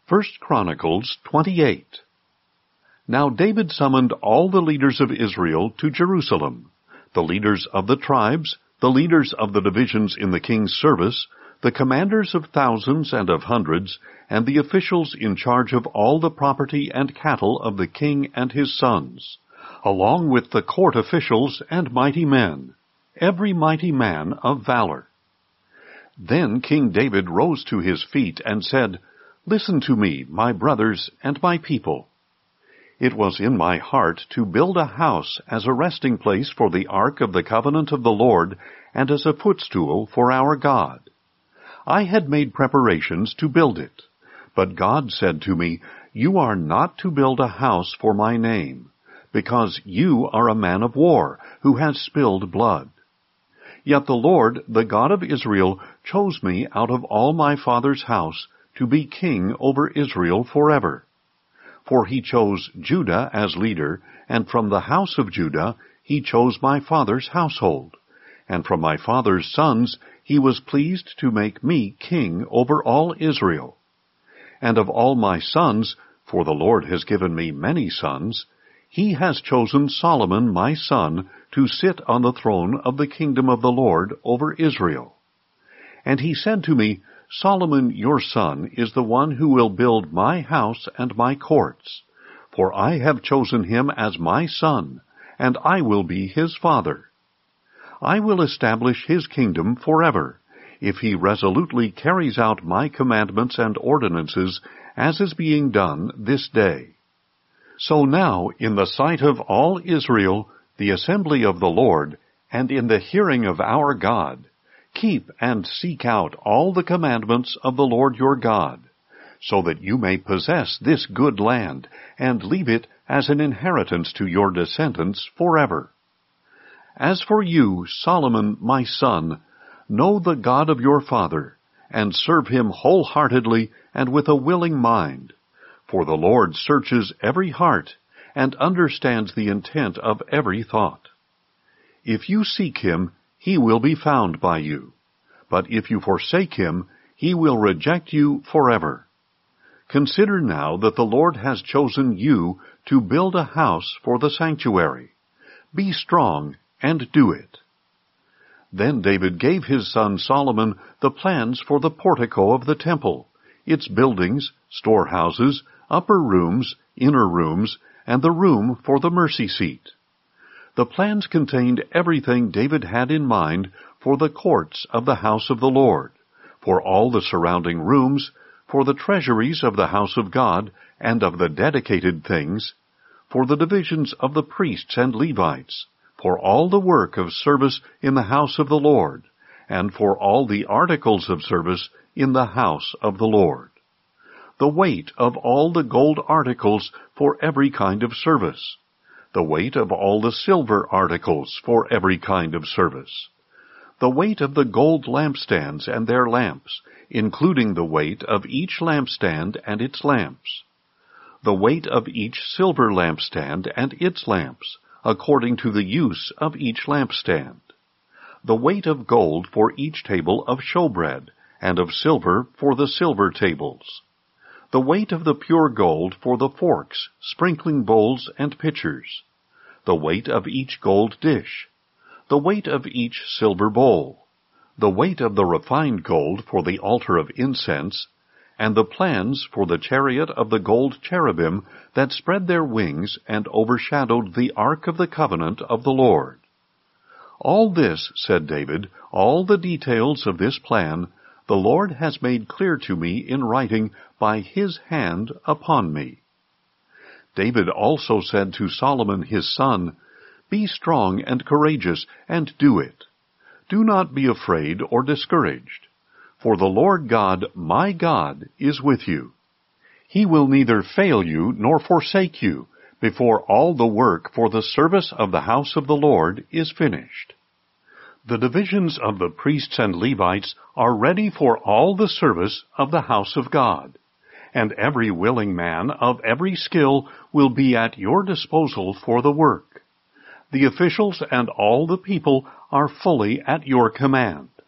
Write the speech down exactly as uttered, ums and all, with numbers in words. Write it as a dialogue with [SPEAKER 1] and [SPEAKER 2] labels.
[SPEAKER 1] First Chronicles twenty-eight. Now David summoned all the leaders of Israel to Jerusalem, the leaders of the tribes, the leaders of the divisions in the king's service, the commanders of thousands and of hundreds, and the officials in charge of all the property and cattle of the king and his sons, along with the court officials and mighty men, every mighty man of valor. Then King David rose to his feet and said, "Listen to me, my brothers and my people. It was in my heart to build a house as a resting place for the ark of the covenant of the Lord and as a footstool for our God. I had made preparations to build it, but God said to me, 'You are not to build a house for my name, because you are a man of war who has spilled blood.' Yet the Lord, the God of Israel, chose me out of all my father's house to be king over Israel forever. For he chose Judah as leader, and from the house of Judah he chose my father's household, and from my father's sons he was pleased to make me king over all Israel. And of all my sons, for the Lord has given me many sons, he has chosen Solomon my son to sit on the throne of the kingdom of the Lord over Israel. And he said to me, 'Solomon your son is the one who will build my house and my courts, for I have chosen him as my son, and I will be his father. I will establish his kingdom forever, if he resolutely carries out my commandments and ordinances, as is being done this day.' So now, in the sight of all Israel, the assembly of the Lord, and in the hearing of our God, keep and seek out all the commandments of the Lord your God, so that you may possess this good land, and leave it as an inheritance to your descendants forever. As for you, Solomon my son, know the God of your father, and serve him wholeheartedly and with a willing mind. For the Lord searches every heart, and understands the intent of every thought. If you seek him, he will be found by you. But if you forsake him, he will reject you forever. Consider now that the Lord has chosen you to build a house for the sanctuary. Be strong and do it." Then David gave his son Solomon the plans for the portico of the temple, its buildings, storehouses, upper rooms, inner rooms, and the room for the mercy seat. The plans contained everything David had in mind for the courts of the house of the Lord, for all the surrounding rooms, for the treasuries of the house of God and of the dedicated things, for the divisions of the priests and Levites, for all the work of service in the house of the Lord, and for all the articles of service in the house of the Lord. The weight of all the gold articles for every kind of service, the weight of all the silver articles for every kind of service, the weight of the gold lampstands and their lamps, including the weight of each lampstand and its lamps, the weight of each silver lampstand and its lamps, according to the use of each lampstand, the weight of gold for each table of showbread, and of silver for the silver tables, the weight of the pure gold for the forks, sprinkling bowls, and pitchers, the weight of each gold dish, the weight of each silver bowl, the weight of the refined gold for the altar of incense, and the plans for the chariot of the gold cherubim that spread their wings and overshadowed the ark of the covenant of the Lord. All this, said David, all the details of this plan, the Lord has made clear to me in writing by his hand upon me. David also said to Solomon his son, "Be strong and courageous, and do it. Do not be afraid or discouraged, for the Lord God, my God, is with you. He will neither fail you nor forsake you before all the work for the service of the house of the Lord is finished. The divisions of the priests and Levites are ready for all the service of the house of God, and every willing man of every skill will be at your disposal for the work. The officials and all the people are fully at your command.